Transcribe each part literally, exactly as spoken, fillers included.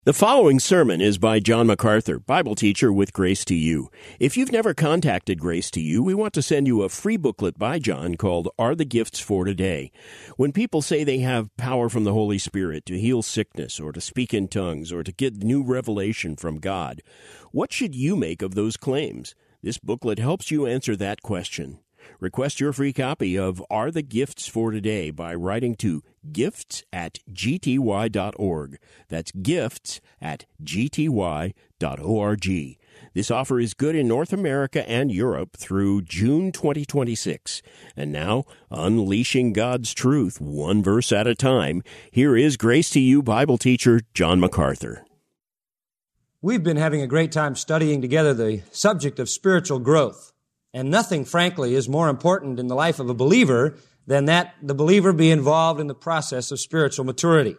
The following sermon is by John MacArthur, Bible teacher with Grace to You. If you've never contacted Grace to You, we want to send you a free booklet by John called Are the Gifts for Today? When people say they have power from the Holy Spirit to heal sickness or to speak in tongues or to get new revelation from God, what should you make of those claims? This booklet helps you answer that question. Request your free copy of Are the Gifts for Today by writing to gifts at g t y dot org. That's gifts at g t y dot org. This offer is good in North America and Europe through June twenty twenty-six. And now, unleashing God's truth one verse at a time, here is Grace to You Bible teacher John MacArthur. We've been having a great time studying together the subject of spiritual growth. And nothing, frankly, is more important in the life of a believer than that the believer be involved in the process of spiritual maturity.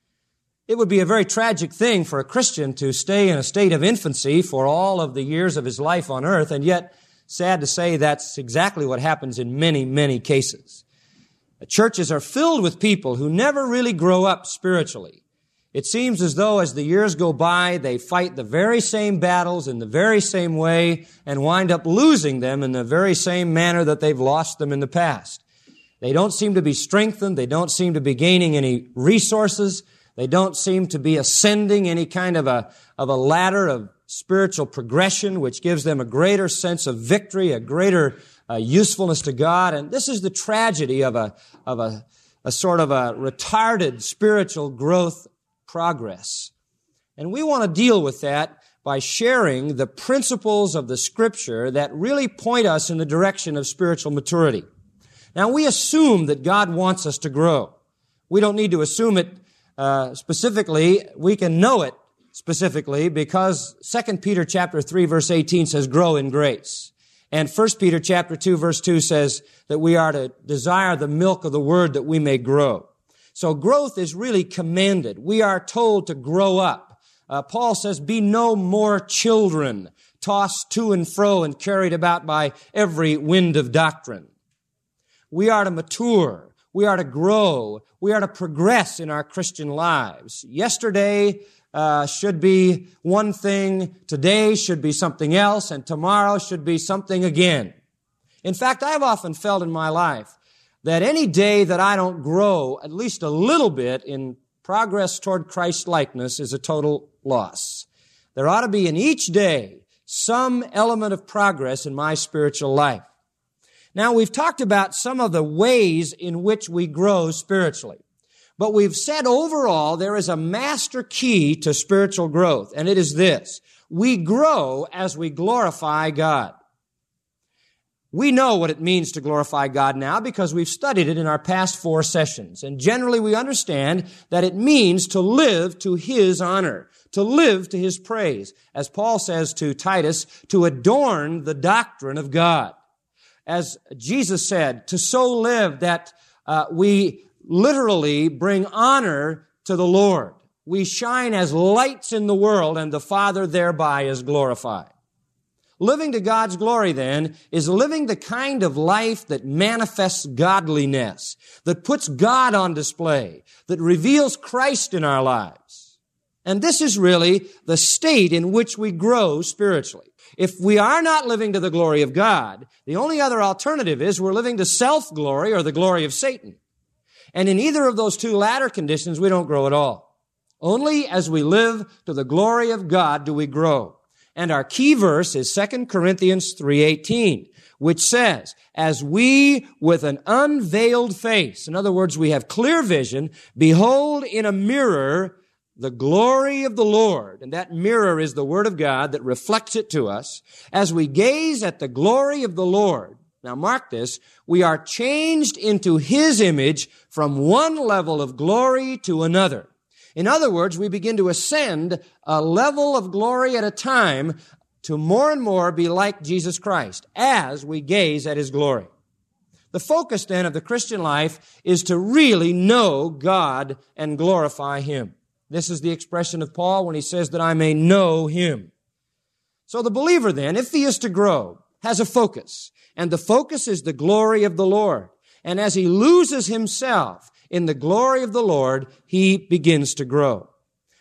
It would be a very tragic thing for a Christian to stay in a state of infancy for all of the years of his life on earth, and yet, sad to say, that's exactly what happens in many, many cases. The churches are filled with people who never really grow up spiritually. It seems as though as the years go by, they fight the very same battles in the very same way and wind up losing them in the very same manner that they've lost them in the past. They don't seem to be strengthened. They don't seem to be gaining any resources. They don't seem to be ascending any kind of a, of a ladder of spiritual progression, which gives them a greater sense of victory, a greater uh, usefulness to God. And this is the tragedy of a, of a, a sort of a retarded spiritual growth progress. And we want to deal with that by sharing the principles of the Scripture that really point us in the direction of spiritual maturity. Now, we assume that God wants us to grow. We don't need to assume it uh, specifically. We can know it specifically because Second Peter chapter three, verse eighteen says, grow in grace. And First Peter chapter two, verse two says that we are to desire the milk of the Word that we may grow. So growth is really commanded. We are told to grow up. Uh, Paul says, be no more children, tossed to and fro and carried about by every wind of doctrine. We are to mature. We are to grow. We are to progress in our Christian lives. Yesterday uh, should be one thing. Today should be something else. And tomorrow should be something again. In fact, I've often felt in my life that any day that I don't grow at least a little bit in progress toward Christ-likeness is a total loss. There ought to be in each day some element of progress in my spiritual life. Now, we've talked about some of the ways in which we grow spiritually. But we've said overall there is a master key to spiritual growth, and it is this. We grow as we glorify God. We know what it means to glorify God now because we've studied it in our past four sessions. And generally we understand that it means to live to His honor, to live to His praise. As Paul says to Titus, to adorn the doctrine of God. As Jesus said, to so live that uh, we literally bring honor to the Lord. We shine as lights in the world and the Father thereby is glorified. Living to God's glory, then, is living the kind of life that manifests godliness, that puts God on display, that reveals Christ in our lives. And this is really the state in which we grow spiritually. If we are not living to the glory of God, the only other alternative is we're living to self-glory or the glory of Satan. And in either of those two latter conditions, we don't grow at all. Only as we live to the glory of God do we grow. And our key verse is Second Corinthians three eighteen, which says, as we with an unveiled face, in other words, we have clear vision, behold in a mirror the glory of the Lord. And that mirror is the Word of God that reflects it to us. As we gaze at the glory of the Lord, now mark this, we are changed into His image from one level of glory to another. In other words, we begin to ascend a level of glory at a time to more and more be like Jesus Christ as we gaze at His glory. The focus then of the Christian life is to really know God and glorify Him. This is the expression of Paul when he says that I may know Him. So the believer then, if he is to grow, has a focus. And the focus is the glory of the Lord. And as he loses himself in the glory of the Lord, he begins to grow.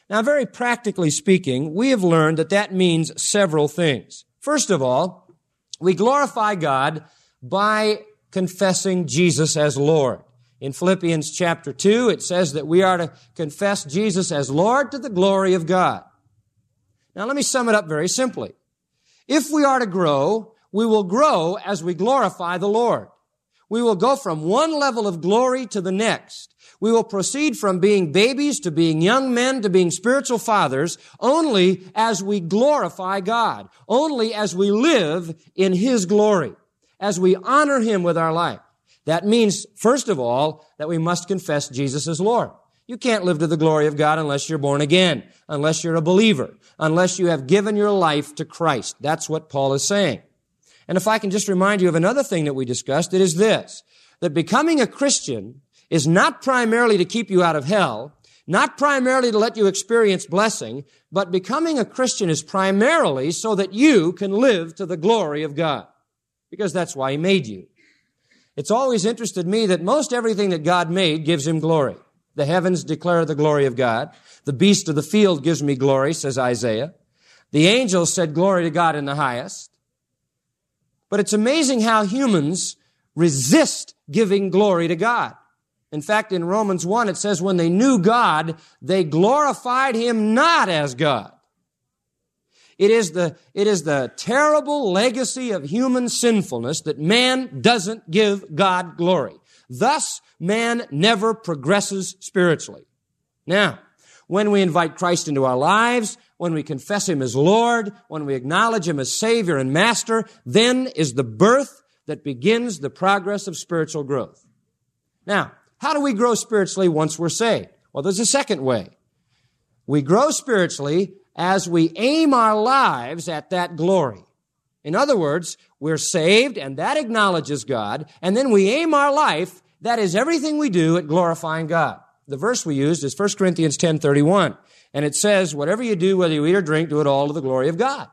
Now, very practically speaking, we have learned that that means several things. First of all, we glorify God by confessing Jesus as Lord. In Philippians chapter two, it says that we are to confess Jesus as Lord to the glory of God. Now, let me sum it up very simply. If we are to grow, we will grow as we glorify the Lord. We will go from one level of glory to the next. We will proceed from being babies to being young men to being spiritual fathers only as we glorify God, only as we live in His glory, as we honor Him with our life. That means, first of all, that we must confess Jesus as Lord. You can't live to the glory of God unless you're born again, unless you're a believer, unless you have given your life to Christ. That's what Paul is saying. And if I can just remind you of another thing that we discussed, it is this, that becoming a Christian is not primarily to keep you out of hell, not primarily to let you experience blessing, but becoming a Christian is primarily so that you can live to the glory of God, because that's why He made you. It's always interested me that most everything that God made gives Him glory. The heavens declare the glory of God. The beast of the field gives me glory, says Isaiah. The angels said glory to God in the highest. But it's amazing how humans resist giving glory to God. In fact, in Romans one, it says when they knew God, they glorified Him not as God. It is the, it is the terrible legacy of human sinfulness that man doesn't give God glory. Thus, man never progresses spiritually. Now, when we invite Christ into our lives, when we confess Him as Lord, when we acknowledge Him as Savior and Master, then is the birth that begins the progress of spiritual growth. Now, how do we grow spiritually once we're saved? Well, there's a second way. We grow spiritually as we aim our lives at that glory. In other words, we're saved, and that acknowledges God, and then we aim our life, that is everything we do, at glorifying God. The verse we used is First Corinthians ten thirty-one, and it says, whatever you do, whether you eat or drink, do it all to the glory of God.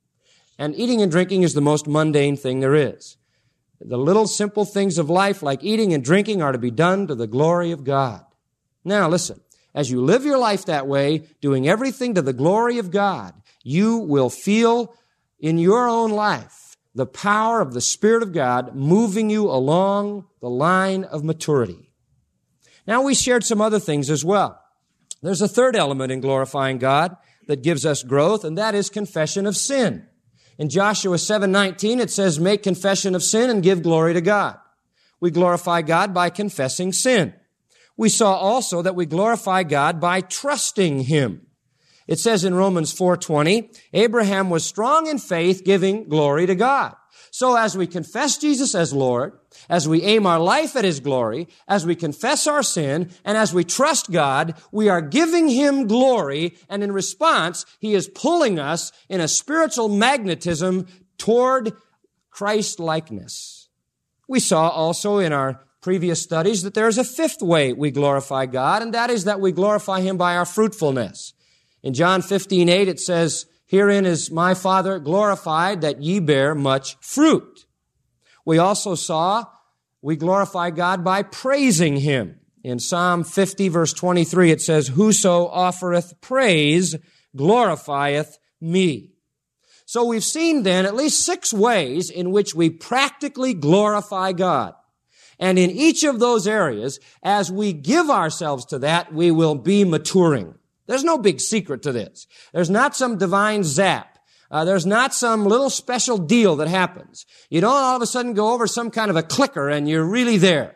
And eating and drinking is the most mundane thing there is. The little simple things of life, like eating and drinking, are to be done to the glory of God. Now, listen. As you live your life that way, doing everything to the glory of God, you will feel in your own life the power of the Spirit of God moving you along the line of maturity. Now, we shared some other things as well. There's a third element in glorifying God that gives us growth, and that is confession of sin. In Joshua seven nineteen, it says, make confession of sin and give glory to God. We glorify God by confessing sin. We saw also that we glorify God by trusting Him. It says in Romans four twenty, Abraham was strong in faith, giving glory to God. So as we confess Jesus as Lord, as we aim our life at His glory, as we confess our sin, and as we trust God, we are giving Him glory, and in response, He is pulling us in a spiritual magnetism toward Christ-likeness. We saw also in our previous studies that there is a fifth way we glorify God, and that is that we glorify Him by our fruitfulness. In John fifteen eight, it says, herein is my Father glorified, that ye bear much fruit. We also saw we glorify God by praising Him. In Psalm fifty, verse twenty-three, it says, whoso offereth praise glorifieth me. So we've seen then at least six ways in which we practically glorify God. And in each of those areas, as we give ourselves to that, we will be maturing. There's no big secret to this. There's not some divine zap. Uh, there's not some little special deal that happens. You don't all of a sudden go over some kind of a clicker and you're really there.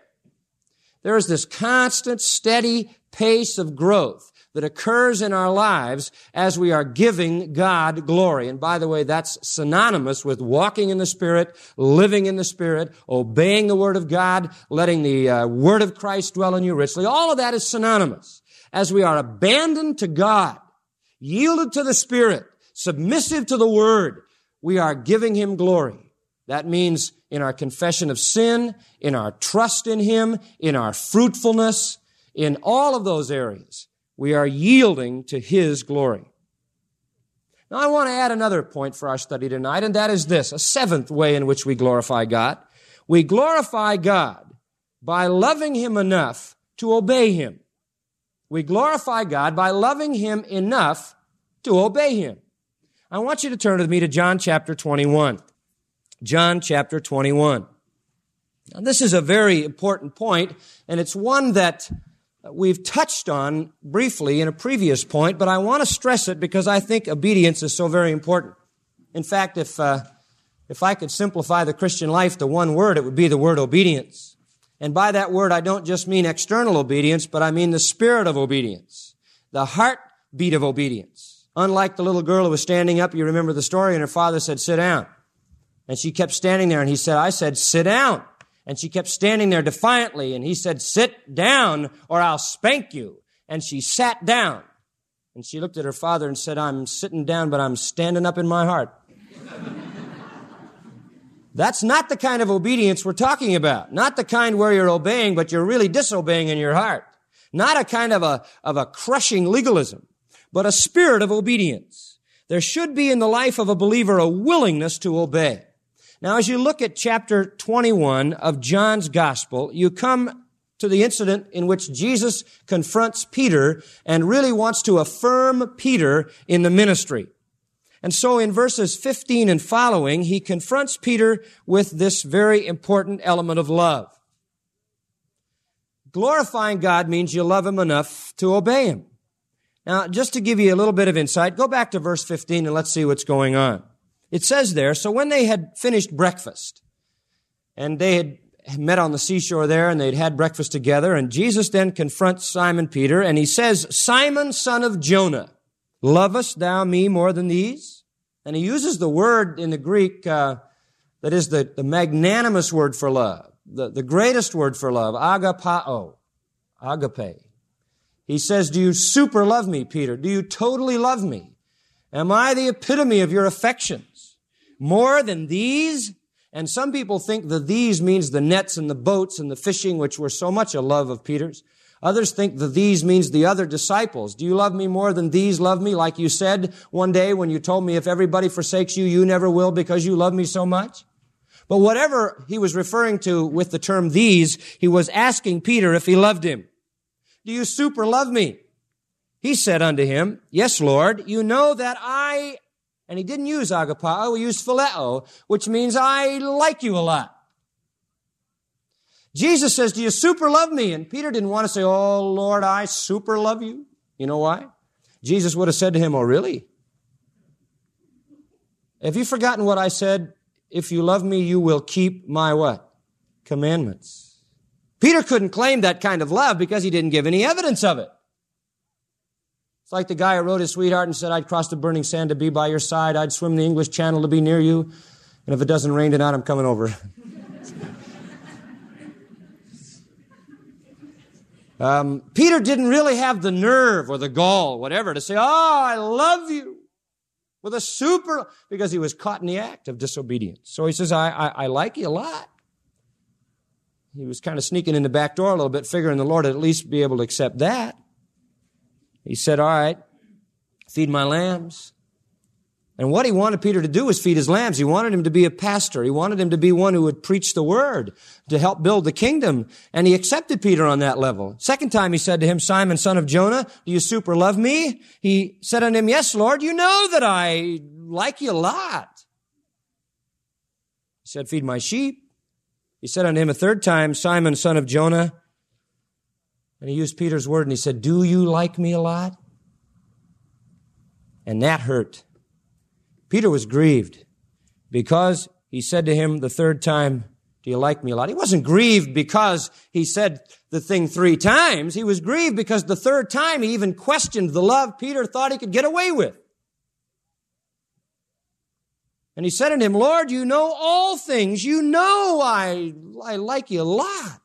There is this constant, steady pace of growth that occurs in our lives as we are giving God glory. And by the way, that's synonymous with walking in the Spirit, living in the Spirit, obeying the Word of God, letting the uh, Word of Christ dwell in you richly. All of that is synonymous. As we are abandoned to God, yielded to the Spirit, submissive to the Word, we are giving Him glory. That means in our confession of sin, in our trust in Him, in our fruitfulness, in all of those areas, we are yielding to His glory. Now, I want to add another point for our study tonight, and that is this, a seventh way in which we glorify God. We glorify God by loving Him enough to obey Him. We glorify God by loving Him enough to obey Him. I want you to turn with me to John chapter twenty-one. John chapter twenty-one. Now, this is a very important point, and it's one that we've touched on briefly in a previous point, but I want to stress it because I think obedience is so very important. In fact, if uh, if I could simplify the Christian life to one word, it would be the word obedience. And by that word, I don't just mean external obedience, but I mean the spirit of obedience, the heartbeat of obedience. Unlike the little girl who was standing up, you remember the story, and her father said, sit down. And she kept standing there, and he said, I said, sit down. And she kept standing there defiantly, and he said, sit down or I'll spank you. And she sat down. And she looked at her father and said, I'm sitting down, but I'm standing up in my heart. That's not the kind of obedience we're talking about. Not the kind where you're obeying, but you're really disobeying in your heart. Not a kind of a, of a crushing legalism, but a spirit of obedience. There should be in the life of a believer a willingness to obey. Now, as you look at chapter twenty-one of John's Gospel, you come to the incident in which Jesus confronts Peter and really wants to affirm Peter in the ministry. And so in verses fifteen and following, he confronts Peter with this very important element of love. Glorifying God means you love Him enough to obey Him. Now, just to give you a little bit of insight, go back to verse fifteen and let's see what's going on. It says there, so when they had finished breakfast, and they had met on the seashore there, and they'd had breakfast together, and Jesus then confronts Simon Peter, and he says, Simon, son of Jonah, lovest thou me more than these? And he uses the word in the Greek uh, that is the, the magnanimous word for love, the, the greatest word for love, agapao, agape. He says, do you super love me, Peter? Do you totally love me? Am I the epitome of your affections? More than these? And some people think the these means the nets and the boats and the fishing, which were so much a love of Peter's. Others think the these means the other disciples. Do you love me more than these love me? Like you said one day when you told me if everybody forsakes you, you never will because you love me so much. But whatever he was referring to with the term these, he was asking Peter if he loved him. Do you super love me? He said unto him, yes, Lord, you know that I, and he didn't use agapao, he used phileo, which means I like you a lot. Jesus says, do you super love me? And Peter didn't want to say, oh, Lord, I super love you. You know why? Jesus would have said to him, oh, really? Have you forgotten what I said? If you love me, you will keep my what? Commandments. Peter couldn't claim that kind of love because he didn't give any evidence of it. It's like the guy who wrote his sweetheart and said, I'd cross the burning sand to be by your side. I'd swim the English Channel to be near you. And if it doesn't rain tonight, I'm coming over. um, Peter didn't really have the nerve or the gall, whatever, to say, oh, I love you. With a super, because he was caught in the act of disobedience. So he says, I, I, I like you a lot. He was kind of sneaking in the back door a little bit, figuring the Lord would at least be able to accept that. He said, all right, feed my lambs. And what he wanted Peter to do was feed his lambs. He wanted him to be a pastor. He wanted him to be one who would preach the word to help build the kingdom. And he accepted Peter on that level. Second time he said to him, Simon, son of Jonah, do you super love me? He said unto him, yes, Lord, you know that I like you a lot. He said, feed my sheep. He said unto him a third time, Simon, son of Jonah. And he used Peter's word and he said, do you like me a lot? And that hurt. Peter was grieved because he said to him the third time, do you like me a lot? He wasn't grieved because he said the thing three times. He was grieved because the third time he even questioned the love Peter thought he could get away with. And he said unto him, Lord, you know all things. You know I, I like you a lot.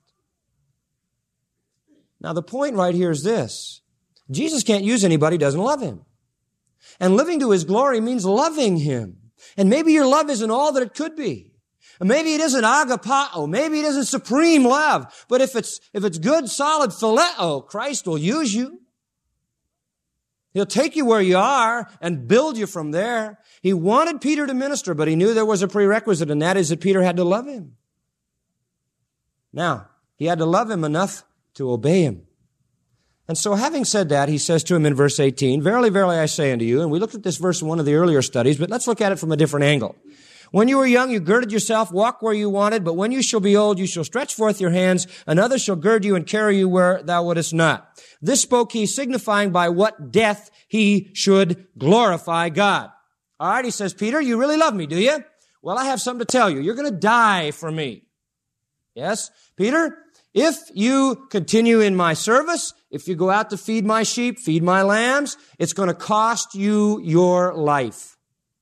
Now, the point right here is this. Jesus can't use anybody who doesn't love him. And living to his glory means loving him. And maybe your love isn't all that it could be. And maybe it isn't agapao. Maybe it isn't supreme love. But if it's, if it's good, solid phileo, Christ will use you. He'll take you where you are and build you from there. He wanted Peter to minister, but he knew there was a prerequisite, and that is that Peter had to love him. Now, he had to love him enough to obey him. And so having said that, he says to him in verse eighteen, "Verily, verily, I say unto you," and we looked at this verse in one of the earlier studies, but let's look at it from a different angle. "When you were young, you girded yourself, walk where you wanted, but when you shall be old, you shall stretch forth your hands, and others shall gird you and carry you where thou wouldest not. This spoke he, signifying by what death he should glorify God." All right, he says, "Peter, you really love me, do you? Well, I have something to tell you. You're going to die for me." Yes, Peter, if you continue in my service, if you go out to feed my sheep, feed my lambs, it's going to cost you your life.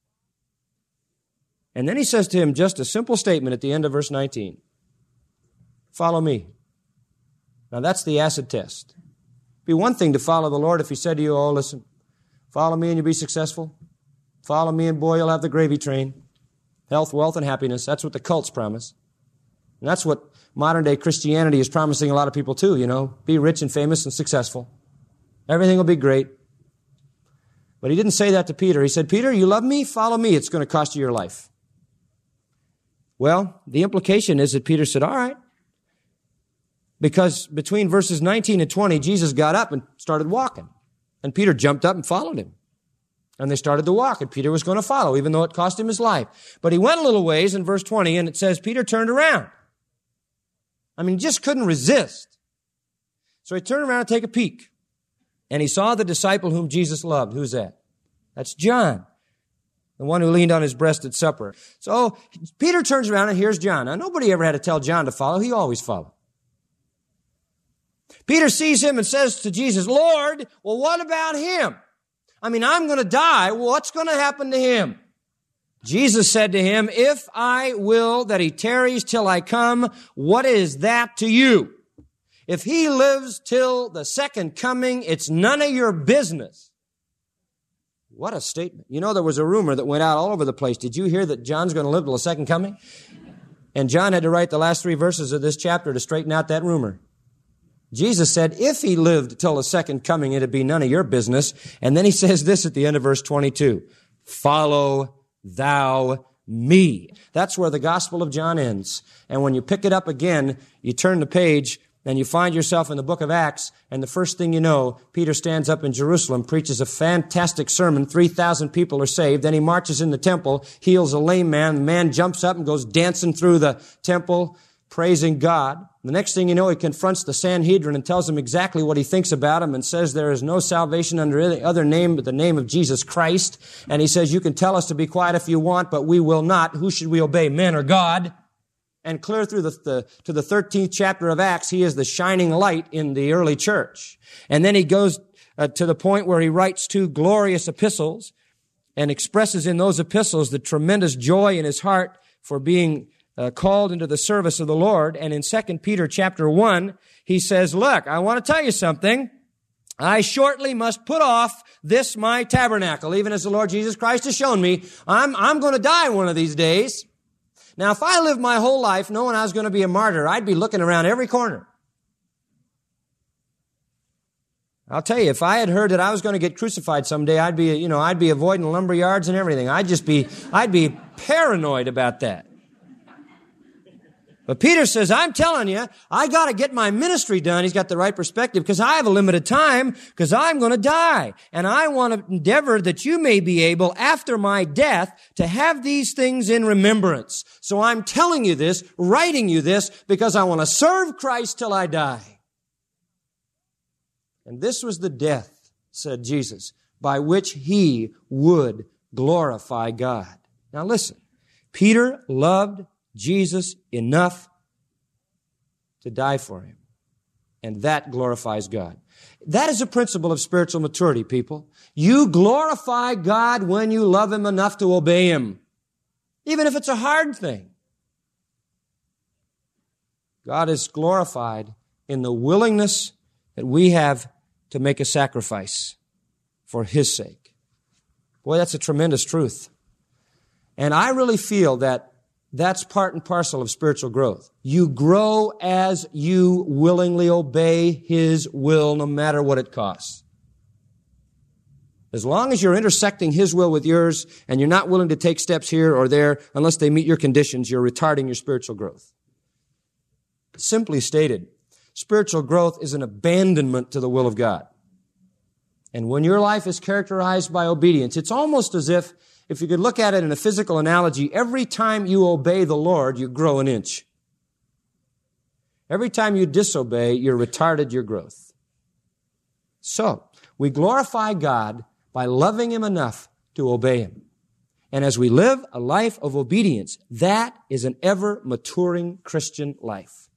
And then he says to him just a simple statement at the end of verse nineteen. "Follow me." Now that's the acid test. It'd be one thing to follow the Lord if he said to you, "Oh, listen, follow me and you'll be successful. Follow me and boy, you'll have the gravy train. Health, wealth, and happiness." That's what the cults promise. And that's what modern day Christianity is promising a lot of people too, you know. Be rich and famous and successful. Everything will be great. But he didn't say that to Peter. He said, "Peter, you love me? Follow me. It's going to cost you your life." Well, the implication is that Peter said, "All right." Because between verses nineteen and twenty, Jesus got up and started walking. And Peter jumped up and followed him. And they started to walk, and Peter was going to follow, even though it cost him his life. But he went a little ways in verse twenty, and it says Peter turned around. I mean, he just couldn't resist. So he turned around to take a peek. And he saw the disciple whom Jesus loved. Who's that? That's John, the one who leaned on his breast at supper. So Peter turns around, and here's John. Now, nobody ever had to tell John to follow. He always followed. Peter sees him and says to Jesus, "Lord, well, what about him? I mean, I'm going to die. What's going to happen to him?" Jesus said to him, "If I will that he tarries till I come, what is that to you? If he lives till the second coming, it's none of your business." What a statement. You know, there was a rumor that went out all over the place. Did you hear that John's going to live till the second coming? And John had to write the last three verses of this chapter to straighten out that rumor. Jesus said, if he lived till the second coming, it'd be none of your business. And then he says this at the end of verse twenty-two, "Follow thou me." That's where the Gospel of John ends. And when you pick it up again, you turn the page and you find yourself in the book of Acts. And the first thing you know, Peter stands up in Jerusalem, preaches a fantastic sermon. three thousand people are saved. Then he marches in the temple, heals a lame man. The man jumps up and goes dancing through the temple, praising God. The next thing you know, he confronts the Sanhedrin and tells them exactly what he thinks about him and says there is no salvation under any other name but the name of Jesus Christ. And he says, you can tell us to be quiet if you want, but we will not. Who should we obey, men or God? And clear through the, the to the thirteenth chapter of Acts, he is the shining light in the early church. And then he goes uh, to the point where he writes two glorious epistles and expresses in those epistles the tremendous joy in his heart for being Uh, called into the service of the Lord. And in Second Peter chapter one, he says, look, I want to tell you something. I shortly must put off this my tabernacle, even as the Lord Jesus Christ has shown me. I'm, I'm going to die one of these days. Now, if I lived my whole life knowing I was going to be a martyr, I'd be looking around every corner. I'll tell you, if I had heard that I was going to get crucified someday, I'd be, you know, I'd be avoiding lumber yards and everything. I'd just be, I'd be paranoid about that. But Peter says, I'm telling you, I got to get my ministry done. He's got the right perspective because I have a limited time because I'm going to die. And I want to endeavor that you may be able, after my death, to have these things in remembrance. So I'm telling you this, writing you this, because I want to serve Christ till I die. And this was the death, said Jesus, by which he would glorify God. Now listen, Peter loved Jesus enough to die for him. And that glorifies God. That is a principle of spiritual maturity, people. You glorify God when you love him enough to obey him, even if it's a hard thing. God is glorified in the willingness that we have to make a sacrifice for his sake. Boy, that's a tremendous truth. And I really feel that that's part and parcel of spiritual growth. You grow as you willingly obey his will, no matter what it costs. As long as you're intersecting his will with yours and you're not willing to take steps here or there unless they meet your conditions, you're retarding your spiritual growth. Simply stated, Spiritual growth is an abandonment to the will of God. And when your life is characterized by obedience, it's almost as if, if you could look at it in a physical analogy, every time you obey the Lord, you grow an inch. Every time you disobey, you're retarded your growth. So, we glorify God by loving Him enough to obey Him. And as we live a life of obedience, that is an ever maturing Christian life.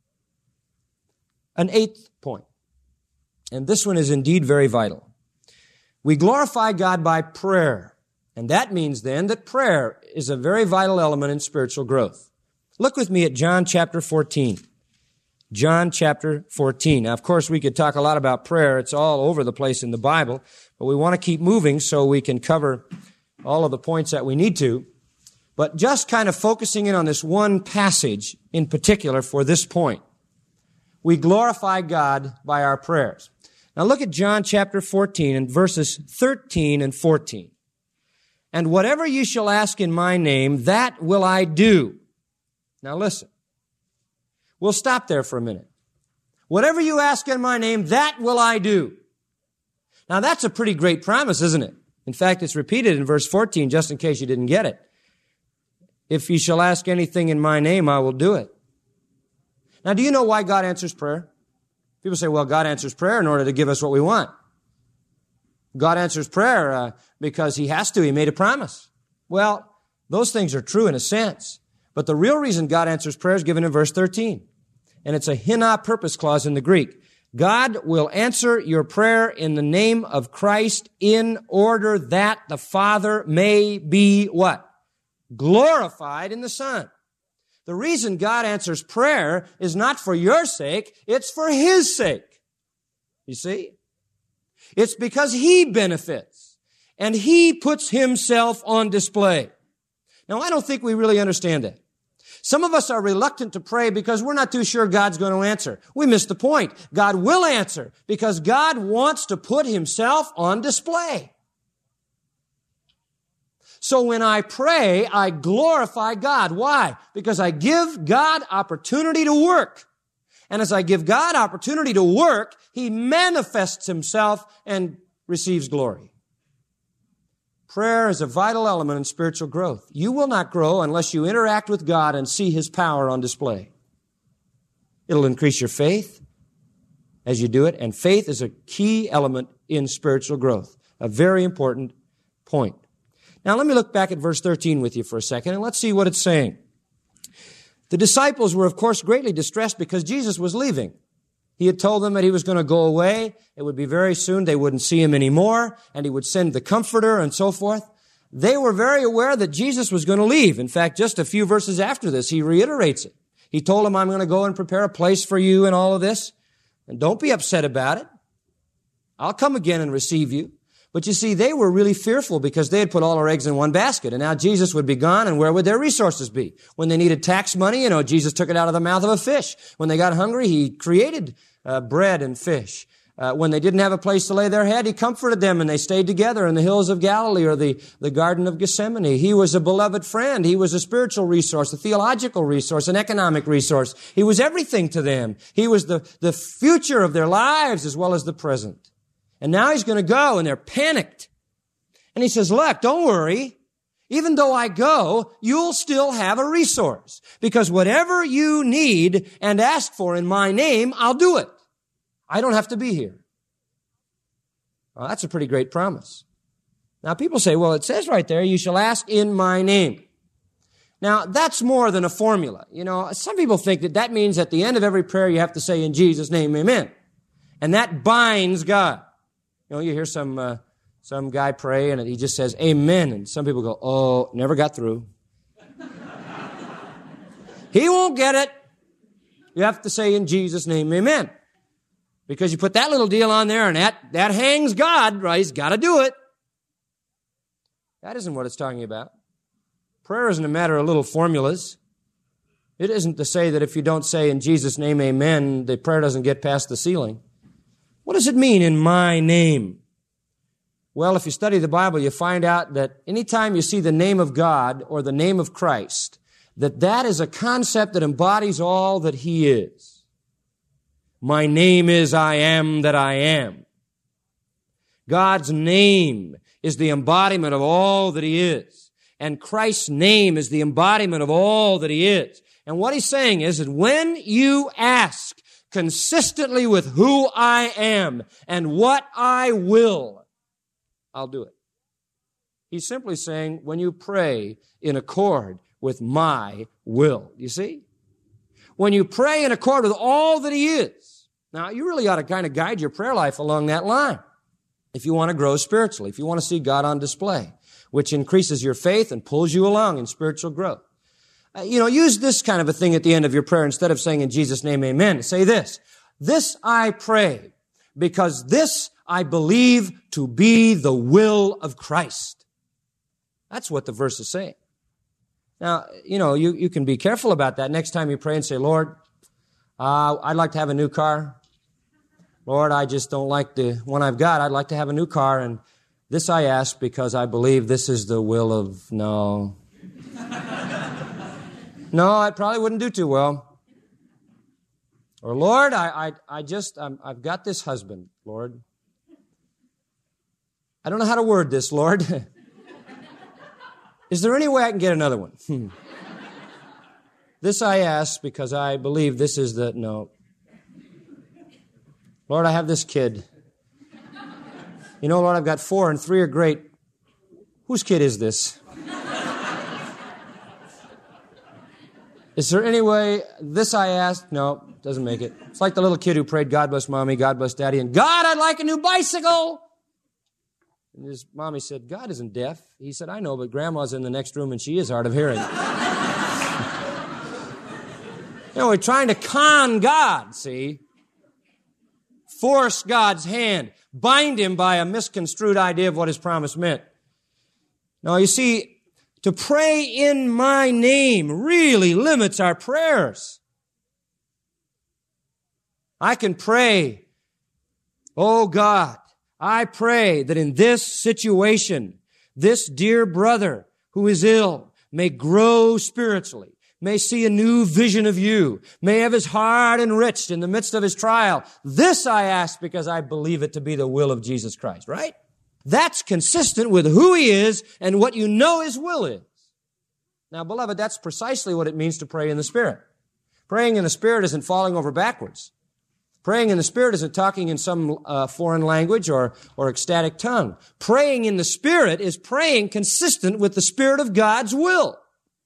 An eighth point, and this one is indeed very vital. We glorify God by prayer, and that means then that prayer is a very vital element in spiritual growth. Look with me at John chapter fourteen. John chapter fourteen. Now, of course, we could talk a lot about prayer. It's all over the place in the Bible, but we want to keep moving so we can cover all of the points that we need to. But just kind of focusing in on this one passage in particular for this point. We glorify God by our prayers. Now look at John chapter fourteen and verses thirteen and fourteen. And whatever you shall ask in my name, that will I do. Now listen. We'll stop there for a minute. Whatever you ask in my name, that will I do. Now that's a pretty great promise, isn't it? In fact, it's repeated in verse fourteen, just in case you didn't get it. If you shall ask anything in my name, I will do it. Now, do you know why God answers prayer? People say, well, God answers prayer in order to give us what we want. God answers prayer uh, because He has to. He made a promise. Well, those things are true in a sense. But the real reason God answers prayer is given in verse thirteen. And it's a hina purpose clause in the Greek. God will answer your prayer in the name of Christ in order that the Father may be what? Glorified in the Son. The reason God answers prayer is not for your sake, it's for His sake. You see? It's because He benefits, and He puts Himself on display. Now, I don't think we really understand that. Some of us are reluctant to pray because we're not too sure God's going to answer. We miss the point. God will answer because God wants to put Himself on display. So when I pray, I glorify God. Why? Because I give God opportunity to work. And as I give God opportunity to work, He manifests Himself and receives glory. Prayer is a vital element in spiritual growth. You will not grow unless you interact with God and see His power on display. It'll increase your faith as you do it, and faith is a key element in spiritual growth, a very important point. Now, let me look back at verse thirteen with you for a second, and let's see what it's saying. The disciples were, of course, greatly distressed because Jesus was leaving. He had told them that He was going to go away. It would be very soon. They wouldn't see Him anymore, and He would send the Comforter and so forth. They were very aware that Jesus was going to leave. In fact, just a few verses after this, He reiterates it. He told them, I'm going to go and prepare a place for you and all of this. And don't be upset about it. I'll come again and receive you. But you see, they were really fearful because they had put all their eggs in one basket, and now Jesus would be gone, and where would their resources be? When they needed tax money, you know, Jesus took it out of the mouth of a fish. When they got hungry, He created uh, bread and fish. Uh, when they didn't have a place to lay their head, He comforted them, and they stayed together in the hills of Galilee or the, the Garden of Gethsemane. He was a beloved friend. He was a spiritual resource, a theological resource, an economic resource. He was everything to them. He was the, the future of their lives as well as the present. And now He's going to go, and they're panicked. And He says, look, don't worry. Even though I go, you'll still have a resource. Because whatever you need and ask for in my name, I'll do it. I don't have to be here. Well, that's a pretty great promise. Now, people say, well, it says right there, you shall ask in my name. Now, that's more than a formula. You know, some people think that that means at the end of every prayer you have to say, in Jesus' name, amen. And that binds God. You know, you hear some uh, some guy pray and he just says, amen. And some people go, oh, never got through. He won't get it. You have to say, in Jesus' name, amen. Because you put that little deal on there and that, that hangs God, right? He's got to do it. That isn't what it's talking about. Prayer isn't a matter of little formulas. It isn't to say that if you don't say, in Jesus' name, amen, the prayer doesn't get past the ceiling. What does it mean, in my name? Well, if you study the Bible, you find out that anytime you see the name of God or the name of Christ, that that is a concept that embodies all that He is. My name is I am that I am. God's name is the embodiment of all that He is. And Christ's name is the embodiment of all that He is. And what He's saying is that when you ask consistently with who I am and what I will, I'll do it. He's simply saying when you pray in accord with my will. You see? When you pray in accord with all that He is. Now, you really ought to kind of guide your prayer life along that line. If you want to grow spiritually, if you want to see God on display, which increases your faith and pulls you along in spiritual growth. Uh, you know, use this kind of a thing at the end of your prayer instead of saying in Jesus' name, amen. Say this, this I pray because this I believe to be the will of Christ. That's what the verse is saying. Now, you know, you, you can be careful about that. Next time you pray and say, Lord, uh, I'd like to have a new car. Lord, I just don't like the one I've got. I'd like to have a new car, and this I ask because I believe this is the will of... No. No, I probably wouldn't do too well. Or, Lord, I, I, I just, I'm, I've got this husband, Lord. I don't know how to word this, Lord. Is there any way I can get another one? Hmm. This I ask because I believe this is the... No. Lord, I have this kid. You know, Lord, I've got four and three are great. Whose kid is this? Is there any way, this I asked? No, doesn't make it. It's like the little kid who prayed, God bless Mommy, God bless Daddy, and God, I'd like a new bicycle. And his mommy said, God isn't deaf. He said, I know, but Grandma's in the next room and she is hard of hearing. You know, we're trying to con God, see? Force God's hand, bind Him by a misconstrued idea of what His promise meant. Now, you see, to pray in my name really limits our prayers. I can pray, oh God, I pray that in this situation, this dear brother who is ill may grow spiritually, may see a new vision of you, may have his heart enriched in the midst of his trial. This I ask because I believe it to be the will of Jesus Christ, right? That's consistent with who He is and what you know His will is. Now, beloved, that's precisely what it means to pray in the Spirit. Praying in the Spirit isn't falling over backwards. Praying in the Spirit isn't talking in some uh, foreign language or, or ecstatic tongue. Praying in the Spirit is praying consistent with the Spirit of God's will.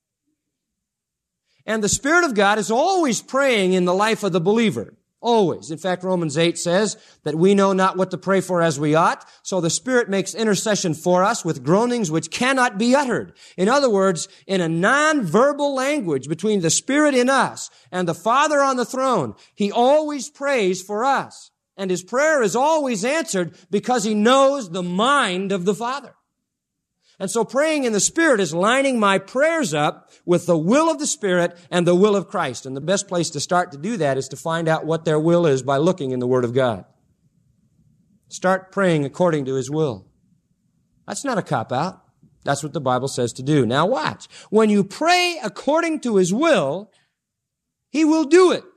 And the Spirit of God is always praying in the life of the believer. Always. In fact, Romans eight says that we know not what to pray for as we ought, so the Spirit makes intercession for us with groanings which cannot be uttered. In other words, in a non-verbal language between the Spirit in us and the Father on the throne, He always prays for us. And His prayer is always answered because He knows the mind of the Father. And so praying in the Spirit is lining my prayers up with the will of the Spirit and the will of Christ. And the best place to start to do that is to find out what their will is by looking in the Word of God. Start praying according to His will. That's not a cop-out. That's what the Bible says to do. Now watch. When you pray according to His will, He will do it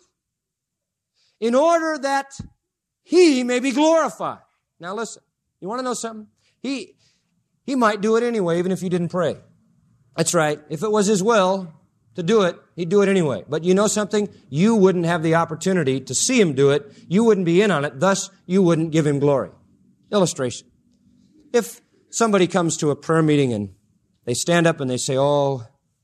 in order that He may be glorified. Now listen, you want to know something? He... He might do it anyway, even if you didn't pray. That's right. If it was His will to do it, He'd do it anyway. But you know something? You wouldn't have the opportunity to see Him do it. You wouldn't be in on it. Thus, you wouldn't give Him glory. Illustration. If somebody comes to a prayer meeting and they stand up and they say, oh,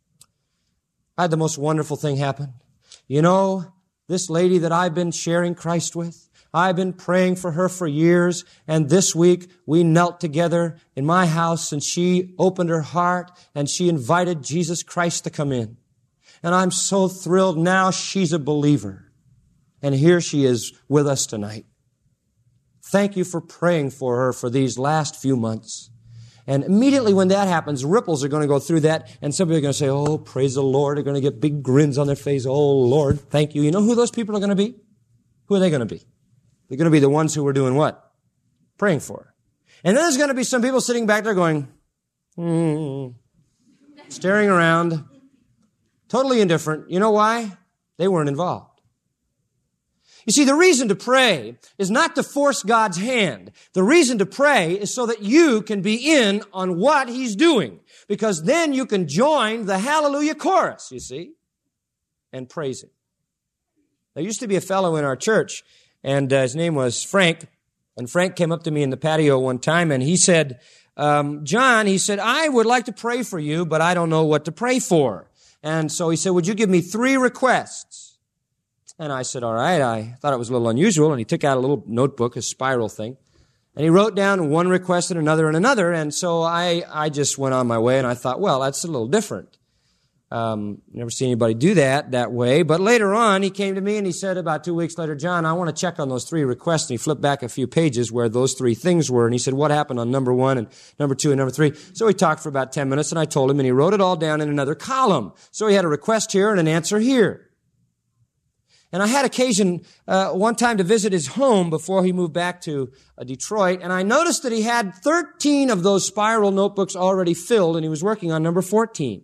I had the most wonderful thing happen. You know, this lady that I've been sharing Christ with, I've been praying for her for years, and this week we knelt together in my house and she opened her heart and she invited Jesus Christ to come in. And I'm so thrilled now she's a believer. And here she is with us tonight. Thank you for praying for her for these last few months. And immediately when that happens, ripples are going to go through that, and some people are going to say, oh, praise the Lord. They're going to get big grins on their face. Oh, Lord, thank you. You know who those people are going to be? Who are they going to be? They're going to be the ones who were doing what? Praying for her. And then there's going to be some people sitting back there going, hmm, staring around, totally indifferent. You know why? They weren't involved. You see, the reason to pray is not to force God's hand. The reason to pray is so that you can be in on what He's doing, because then you can join the hallelujah chorus, you see, and praise Him. There used to be a fellow in our church, and uh, his name was Frank, and Frank came up to me in the patio one time, and he said, um, John, he said, I would like to pray for you, but I don't know what to pray for. And so he said, would you give me three requests? And I said, all right. I thought it was a little unusual, and he took out a little notebook, a spiral thing, and he wrote down one request and another and another, and so I, I just went on my way, and I thought, well, that's a little different. Um, never seen anybody do that that way. But later on, he came to me and he said about two weeks later, John, I want to check on those three requests. And he flipped back a few pages where those three things were. And he said, what happened on number one and number two and number three? So we talked for about ten minutes and I told him, and he wrote it all down in another column. So he had a request here and an answer here. And I had occasion uh, one time to visit his home before he moved back to uh, Detroit. And I noticed that he had thirteen of those spiral notebooks already filled, and he was working on number fourteen.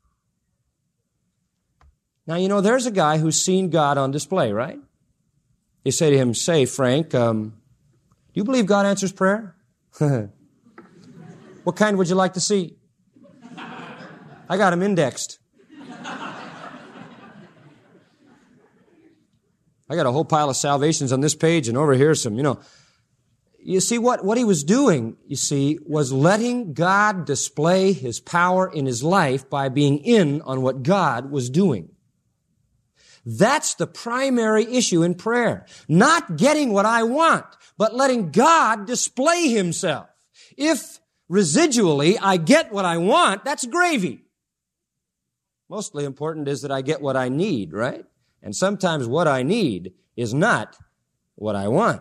Now, you know, there's a guy who's seen God on display, right? You say to him, say, Frank, um, do you believe God answers prayer? What kind would you like to see? I got him indexed. I got a whole pile of salvations on this page, and over here some, you know. You see, what, what he was doing, you see, was letting God display His power in his life by being in on what God was doing. That's the primary issue in prayer. Not getting what I want, but letting God display Himself. If residually I get what I want, that's gravy. Mostly important is that I get what I need, right? And sometimes what I need is not what I want.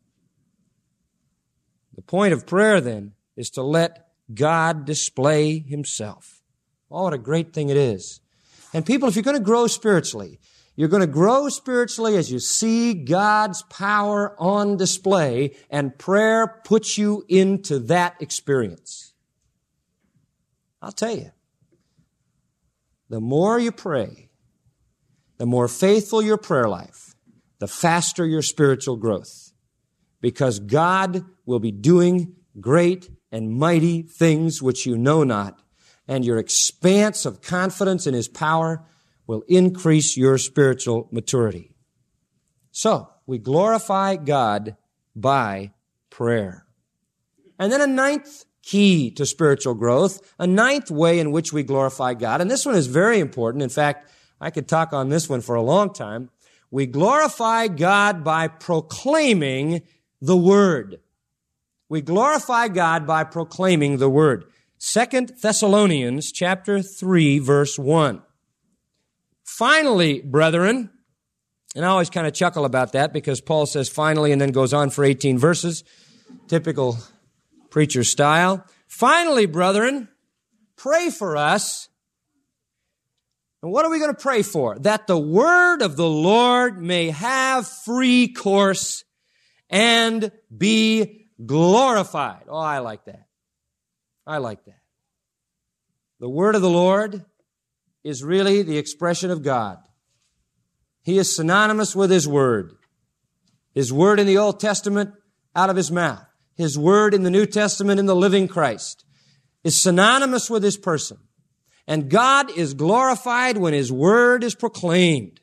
The point of prayer, then, is to let God display Himself. Oh, what a great thing it is. And people, if you're going to grow spiritually, you're going to grow spiritually as you see God's power on display, and prayer puts you into that experience. I'll tell you, the more you pray, the more faithful your prayer life, the faster your spiritual growth. Because God will be doing great and mighty things which you know not, and your expanse of confidence in His power will increase your spiritual maturity. So, we glorify God by prayer. And then a ninth key to spiritual growth, a ninth way in which we glorify God, and this one is very important. In fact, I could talk on this one for a long time. We glorify God by proclaiming the Word. We glorify God by proclaiming the Word. Second Thessalonians chapter three, verse one. Finally, brethren, and I always kind of chuckle about that because Paul says finally and then goes on for eighteen verses, typical preacher style. Finally, brethren, pray for us. And what are we going to pray for? That the word of the Lord may have free course and be glorified. Oh, I like that. I like that. The word of the Lord is really the expression of God. He is synonymous with His Word. His Word in the Old Testament, out of His mouth. His Word in the New Testament, in the living Christ, is synonymous with His person. And God is glorified when His Word is proclaimed.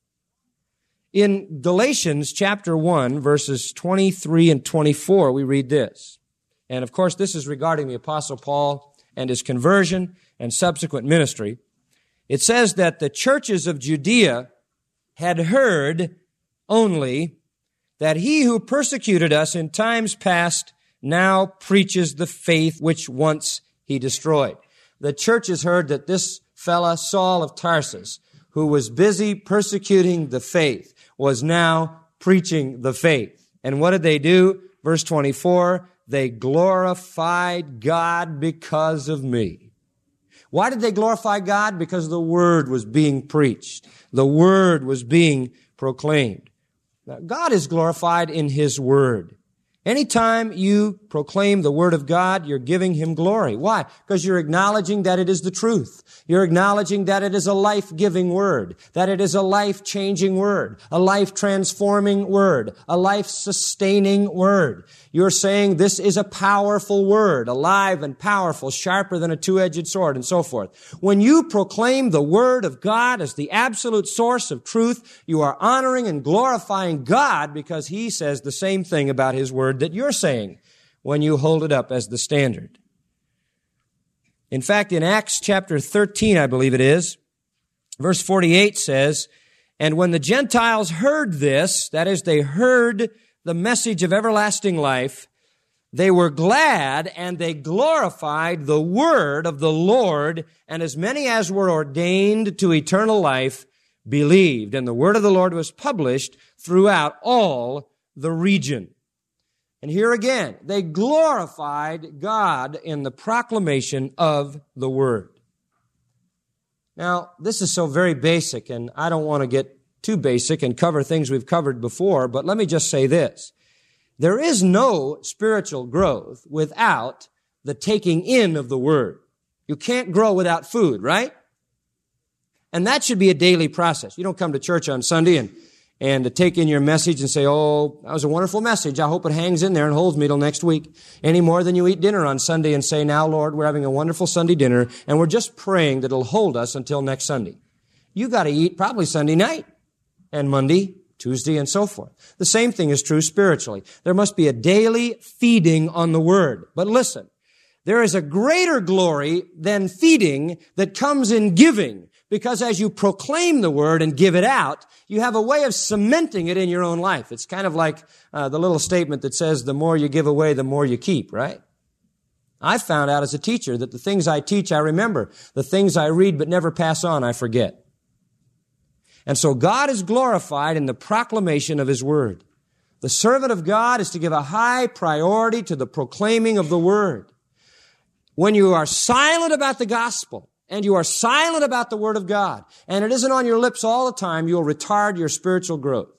In Galatians chapter one, verses twenty-three and twenty-four, we read this. And of course, this is regarding the Apostle Paul and his conversion and subsequent ministry. It says that the churches of Judea had heard only that He who persecuted us in times past now preaches the faith which once He destroyed. The churches heard that this fella, Saul of Tarsus, who was busy persecuting the faith, was now preaching the faith. And what did they do? Verse twenty-four, they glorified God because of me. Why did they glorify God? Because the Word was being preached. The Word was being proclaimed. Now, God is glorified in His Word. Anytime you proclaim the Word of God, you're giving Him glory. Why? Because you're acknowledging that it is the truth. You're acknowledging that it is a life-giving Word, that it is a life-changing Word, a life-transforming Word, a life-sustaining Word. You're saying this is a powerful Word, alive and powerful, sharper than a two-edged sword, and so forth. When you proclaim the Word of God as the absolute source of truth, you are honoring and glorifying God because He says the same thing about His Word that you're saying when you hold it up as the standard. In fact, in Acts chapter thirteen, I believe it is, verse forty-eight says, "And when the Gentiles heard this," that is, they heard the message of everlasting life, "they were glad and they glorified the word of the Lord, and as many as were ordained to eternal life believed." And the word of the Lord was published throughout all the region. And here again, they glorified God in the proclamation of the Word. Now, this is so very basic, and I don't want to get too basic and cover things we've covered before, but let me just say this. There is no spiritual growth without the taking in of the Word. You can't grow without food, right? And that should be a daily process. You don't come to church on Sunday and and to take in your message and say, "Oh, that was a wonderful message. I hope it hangs in there and holds me till next week." Any more than you eat dinner on Sunday and say, "Now, Lord, we're having a wonderful Sunday dinner, and we're just praying that it'll hold us until next Sunday." You got to eat probably Sunday night and Monday, Tuesday, and so forth. The same thing is true spiritually. There must be a daily feeding on the Word. But listen, there is a greater glory than feeding that comes in giving. Because as you proclaim the Word and give it out, you have a way of cementing it in your own life. It's kind of like uh, the little statement that says, the more you give away, the more you keep, right? I found out as a teacher that the things I teach, I remember. The things I read but never pass on, I forget. And so God is glorified in the proclamation of His Word. The servant of God is to give a high priority to the proclaiming of the Word. When you are silent about the gospel, and you are silent about the Word of God, and it isn't on your lips all the time, you'll retard your spiritual growth.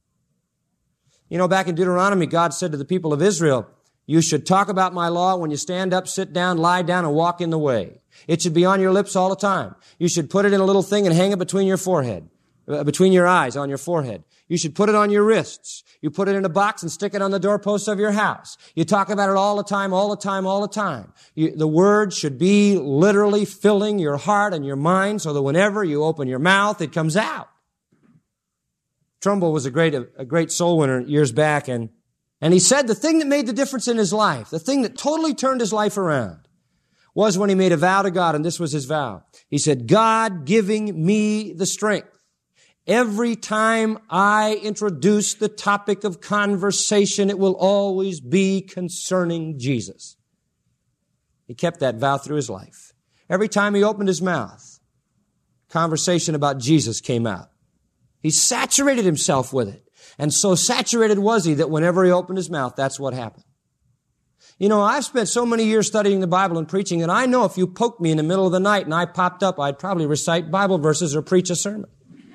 You know, back in Deuteronomy, God said to the people of Israel, "You should talk about my law when you stand up, sit down, lie down, and walk in the way. It should be on your lips all the time. You should put it in a little thing and hang it between your forehead, uh, between your eyes, on your forehead. You should put it on your wrists. You put it in a box and stick it on the doorposts of your house. You talk about it all the time, all the time, all the time. You, the Word should be literally filling your heart and your mind so that whenever you open your mouth, it comes out." Trumbull was a great, a great soul winner years back, and, and he said the thing that made the difference in his life, the thing that totally turned his life around, was when he made a vow to God, and this was his vow. He said, "God giving me the strength. Every time I introduce the topic of conversation, it will always be concerning Jesus." He kept that vow through his life. Every time he opened his mouth, conversation about Jesus came out. He saturated himself with it. And so saturated was he that whenever he opened his mouth, that's what happened. You know, I've spent so many years studying the Bible and preaching, and I know if you poked me in the middle of the night and I popped up, I'd probably recite Bible verses or preach a sermon.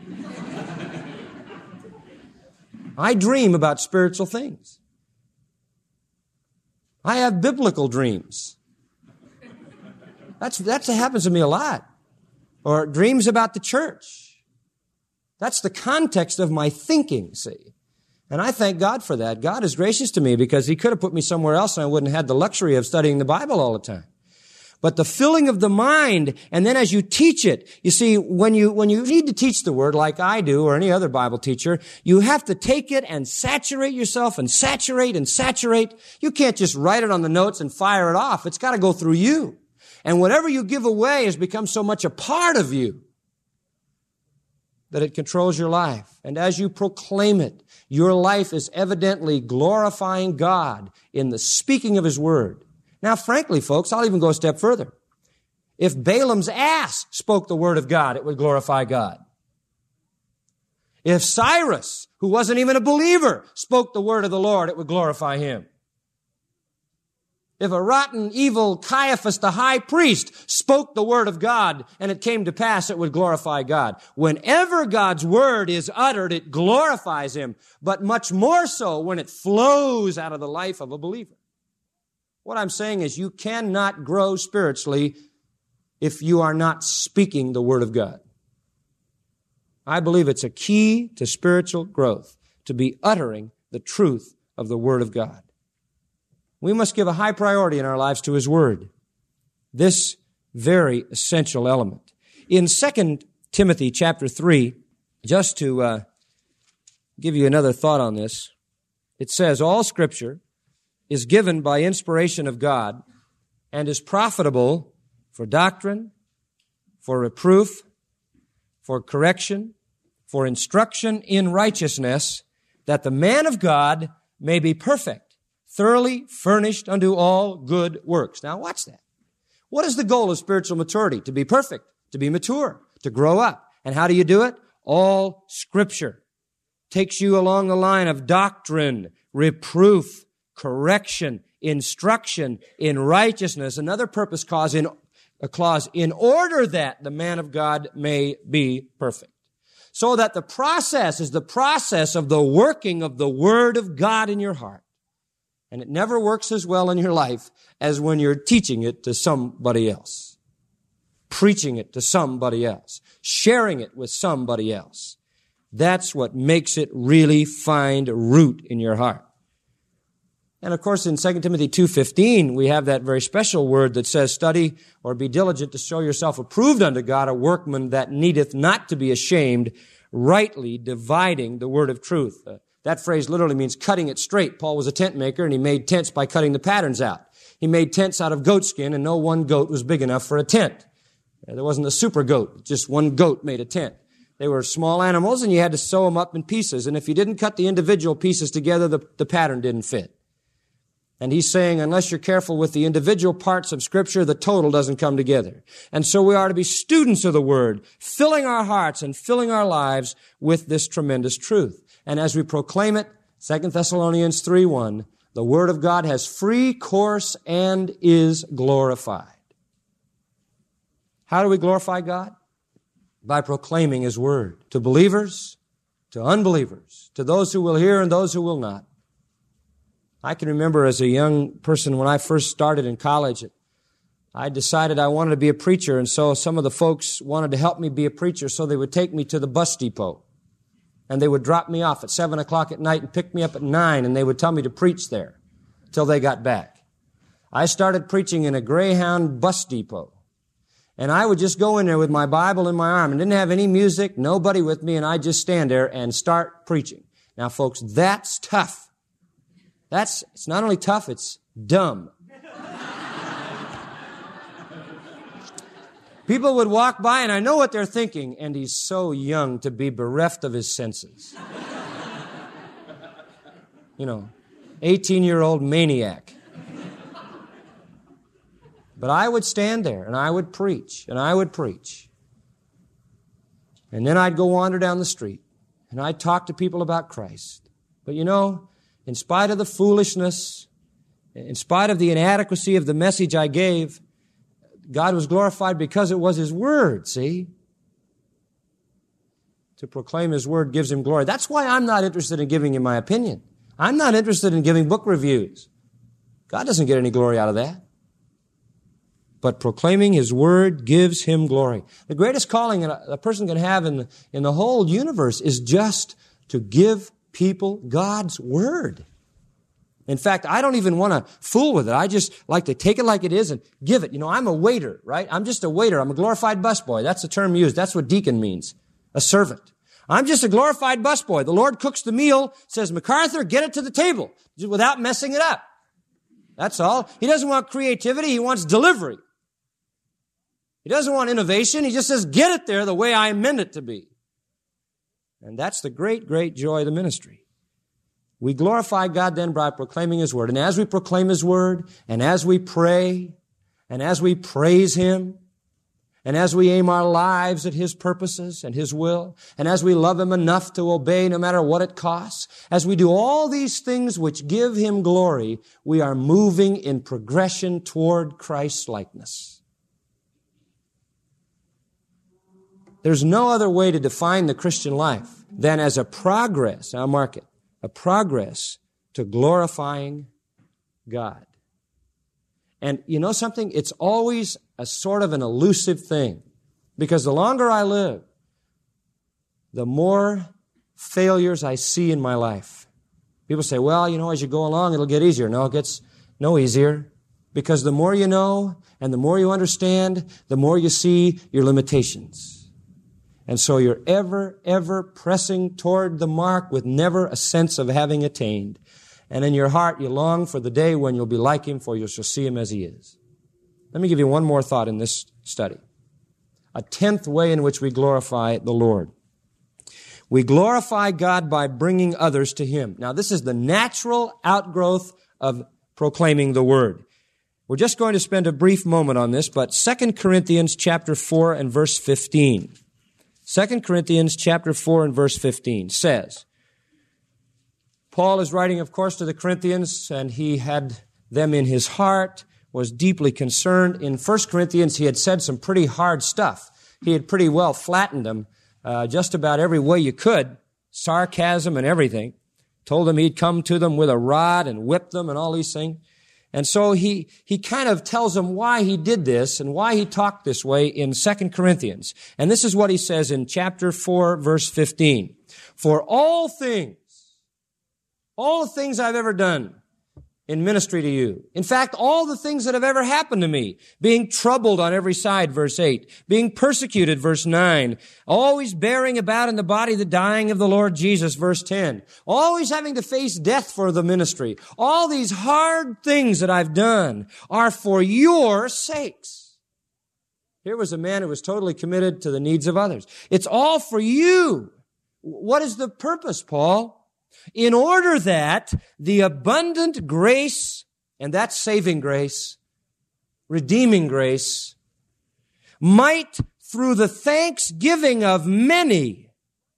I dream about spiritual things. I have biblical dreams. That's, that's, that happens to me a lot. Or dreams about the church. That's the context of my thinking, see. And I thank God for that. God is gracious to me because He could have put me somewhere else and I wouldn't have had the luxury of studying the Bible all the time. But the filling of the mind, and then as you teach it, you see, when you, when you need to teach the Word like I do or any other Bible teacher, you have to take it and saturate yourself and saturate and saturate. You can't just write it on the notes and fire it off. It's got to go through you. And whatever you give away has become so much a part of you that it controls your life. And as you proclaim it, your life is evidently glorifying God in the speaking of His Word. Now, frankly, folks, I'll even go a step further. If Balaam's ass spoke the Word of God, it would glorify God. If Cyrus, who wasn't even a believer, spoke the Word of the Lord, it would glorify him. If a rotten, evil Caiaphas, the high priest, spoke the word of God and it came to pass, it would glorify God. Whenever God's word is uttered, it glorifies Him, but much more so when it flows out of the life of a believer. What I'm saying is you cannot grow spiritually if you are not speaking the word of God. I believe it's a key to spiritual growth, to be uttering the truth of the word of God. We must give a high priority in our lives to His word. This very essential element. In Second Timothy chapter three, just to uh, give you another thought on this, it says, all Scripture is given by inspiration of God and is profitable for doctrine, for reproof, for correction, for instruction in righteousness, that the man of God may be perfect, thoroughly furnished unto all good works. Now watch that. What is the goal of spiritual maturity? To be perfect, to be mature, to grow up. And how do you do it? All Scripture takes you along the line of doctrine, reproof, correction, instruction in righteousness. Another purpose clause in, a clause, in order that the man of God may be perfect. So that the process is the process of the working of the Word of God in your heart. And it never works as well in your life as when you're teaching it to somebody else, preaching it to somebody else, sharing it with somebody else. That's what makes it really find root in your heart. And of course, in Second Timothy two fifteen, we have that very special word that says, study or be diligent to show yourself approved unto God, a workman that needeth not to be ashamed, rightly dividing the word of truth. Uh, That phrase literally means cutting it straight. Paul was a tent maker, and he made tents by cutting the patterns out. He made tents out of goat skin, and no one goat was big enough for a tent. There wasn't a super goat. Just one goat made a tent. They were small animals, and you had to sew them up in pieces. And if you didn't cut the individual pieces together, the, the pattern didn't fit. And he's saying, unless you're careful with the individual parts of Scripture, the total doesn't come together. And so we are to be students of the Word, filling our hearts and filling our lives with this tremendous truth. And as we proclaim it, Second Thessalonians three one, the Word of God has free course and is glorified. How do we glorify God? By proclaiming His Word to believers, to unbelievers, to those who will hear and those who will not. I can remember as a young person when I first started in college, I decided I wanted to be a preacher, and so some of the folks wanted to help me be a preacher, so they would take me to the bus depot. And they would drop me off at seven o'clock at night and pick me up at nine, and they would tell me to preach there till they got back. I started preaching in a Greyhound bus depot. And I would just go in there with my Bible in my arm and didn't have any music, nobody with me, and I'd just stand there and start preaching. Now, folks, that's tough. That's, it's not only tough, it's dumb. People would walk by, and I know what they're thinking, and he's so young to be bereft of his senses. You know, eighteen-year-old maniac. But I would stand there, and I would preach, and I would preach. And then I'd go wander down the street, and I'd talk to people about Christ. But you know, in spite of the foolishness, in spite of the inadequacy of the message I gave, God was glorified because it was His Word, see? To proclaim His Word gives Him glory. That's why I'm not interested in giving you my opinion. I'm not interested in giving book reviews. God doesn't get any glory out of that. But proclaiming His Word gives Him glory. The greatest calling a person can have in the, in the whole universe is just to give people God's Word. In fact, I don't even want to fool with it. I just like to take it like it is and give it. You know, I'm a waiter, right? I'm just a waiter. I'm a glorified busboy. That's the term used. That's what deacon means. A servant. I'm just a glorified busboy. The Lord cooks the meal, says, MacArthur, get it to the table without messing it up. That's all. He doesn't want creativity. He wants delivery. He doesn't want innovation. He just says, get it there the way I meant it to be. And that's the great, great joy of the ministry. We glorify God then by proclaiming His Word. And as we proclaim His Word, and as we pray, and as we praise Him, and as we aim our lives at His purposes and His will, and as we love Him enough to obey no matter what it costs, as we do all these things which give Him glory, we are moving in progression toward Christ's likeness. There's no other way to define the Christian life than as a progress, I'll mark it, a progress to glorifying God. And you know something? It's always a sort of an elusive thing. Because the longer I live, the more failures I see in my life. People say, well, you know, as you go along, it'll get easier. No, it gets no easier. Because the more you know and the more you understand, the more you see your limitations. And so you're ever, ever pressing toward the mark with never a sense of having attained. And in your heart, you long for the day when you'll be like Him, for you shall see Him as He is. Let me give you one more thought in this study. A tenth way in which we glorify the Lord. We glorify God by bringing others to Him. Now, this is the natural outgrowth of proclaiming the Word. We're just going to spend a brief moment on this, but Second Corinthians chapter four and verse fifteen. Second Corinthians chapter four and verse fifteen says, Paul is writing, of course, to the Corinthians, and he had them in his heart, was deeply concerned. In First Corinthians, he had said some pretty hard stuff. He had pretty well flattened them uh, just about every way you could, sarcasm and everything. Told them he'd come to them with a rod and whip them and all these things. And so he, he kind of tells them why he did this and why he talked this way in Second Corinthians. And this is what he says in chapter four, verse fifteen. For all things, all the things I've ever done in ministry to you, in fact, all the things that have ever happened to me, being troubled on every side, verse eight, being persecuted, verse nine, always bearing about in the body the dying of the Lord Jesus, verse ten, always having to face death for the ministry. All these hard things that I've done are for your sakes. Here was a man who was totally committed to the needs of others. It's all for you. What is the purpose, Paul? In order that the abundant grace, and that's saving grace, redeeming grace, might, through the thanksgiving of many,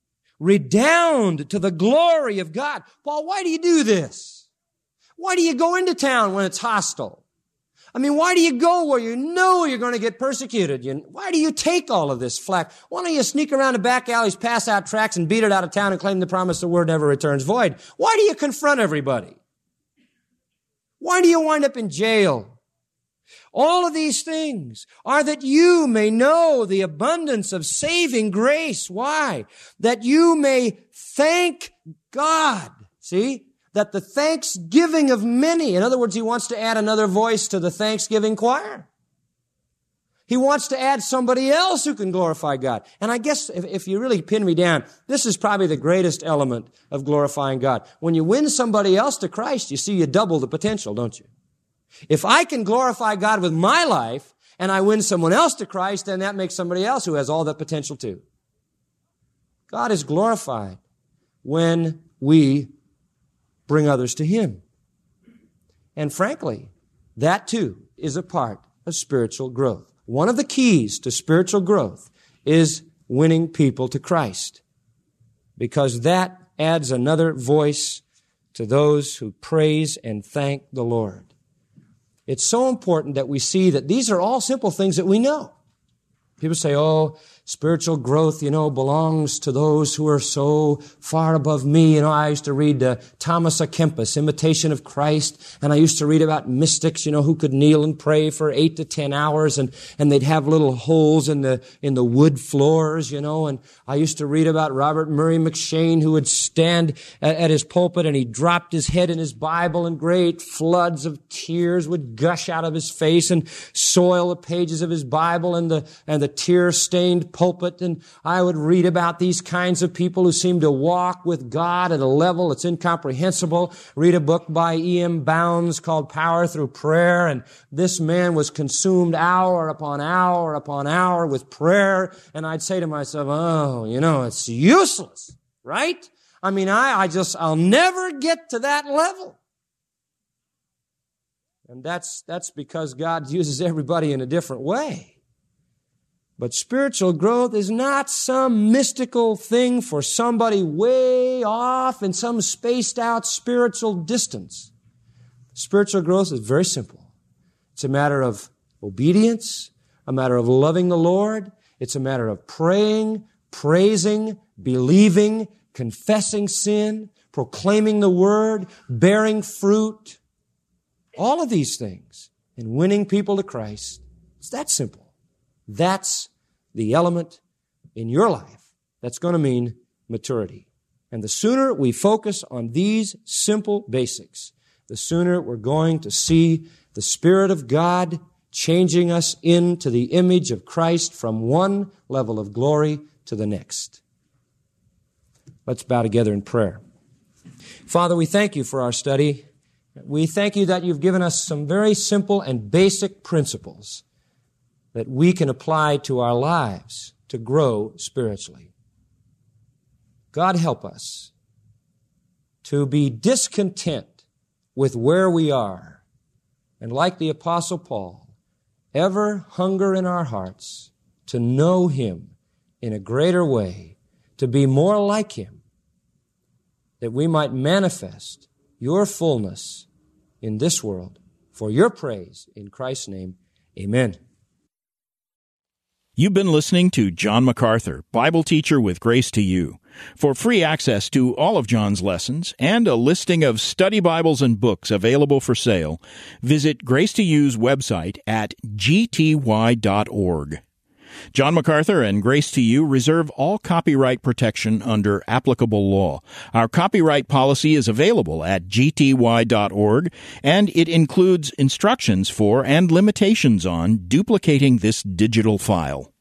redound to the glory of God. Paul, why do you do this? Why do you go into town when it's hostile? I mean, why do you go where you know you're going to get persecuted? You, why do you take all of this flack? Why don't you sneak around the back alleys, pass out tracts, and beat it out of town and claim the promise of the word never returns void? Why do you confront everybody? Why do you wind up in jail? All of these things are that you may know the abundance of saving grace. Why? That you may thank God. See? That the thanksgiving of many, in other words, he wants to add another voice to the thanksgiving choir. He wants to add somebody else who can glorify God. And I guess if, if you really pin me down, this is probably the greatest element of glorifying God. When you win somebody else to Christ, you see you double the potential, don't you? If I can glorify God with my life and I win someone else to Christ, then that makes somebody else who has all that potential too. God is glorified when we bring others to Him. And frankly, that too is a part of spiritual growth. One of the keys to spiritual growth is winning people to Christ, because that adds another voice to those who praise and thank the Lord. It's so important that we see that these are all simple things that we know. People say, oh, spiritual growth, you know, belongs to those who are so far above me. You know, I used to read uh, Thomas à Kempis, Imitation of Christ, and I used to read about mystics, you know, who could kneel and pray for eight to ten hours, and, and they'd have little holes in the, in the wood floors, you know, and I used to read about Robert Murray McCheyne, who would stand at, at his pulpit and he dropped his head in his Bible and great floods of tears would gush out of his face and soil the pages of his Bible and the, and the tear-stained pulpit. And I would read about these kinds of people who seem to walk with God at a level that's incomprehensible. Read a book by E M Bounds called Power Through Prayer. And this man was consumed hour upon hour upon hour with prayer. And I'd say to myself, oh, you know, it's useless, right? I mean, I, I just, I'll never get to that level. And that's, that's because God uses everybody in a different way. But spiritual growth is not some mystical thing for somebody way off in some spaced out spiritual distance. Spiritual growth is very simple. It's a matter of obedience, a matter of loving the Lord. It's a matter of praying, praising, believing, confessing sin, proclaiming the Word, bearing fruit. All of these things. And winning people to Christ. It's that simple. That's the element in your life that's going to mean maturity. And the sooner we focus on these simple basics, the sooner we're going to see the Spirit of God changing us into the image of Christ from one level of glory to the next. Let's bow together in prayer. Father, we thank you for our study. We thank you that you've given us some very simple and basic principles that we can apply to our lives to grow spiritually. God, help us to be discontent with where we are, and like the Apostle Paul, ever hunger in our hearts to know Him in a greater way, to be more like Him, that we might manifest your fullness in this world for your praise. In Christ's name, amen. You've been listening to John MacArthur, Bible teacher with Grace to You. For free access to all of John's lessons and a listing of study Bibles and books available for sale, visit Grace to You's website at g t y dot org. John MacArthur and Grace to You reserve all copyright protection under applicable law. Our copyright policy is available at g t y dot org, and it includes instructions for and limitations on duplicating this digital file.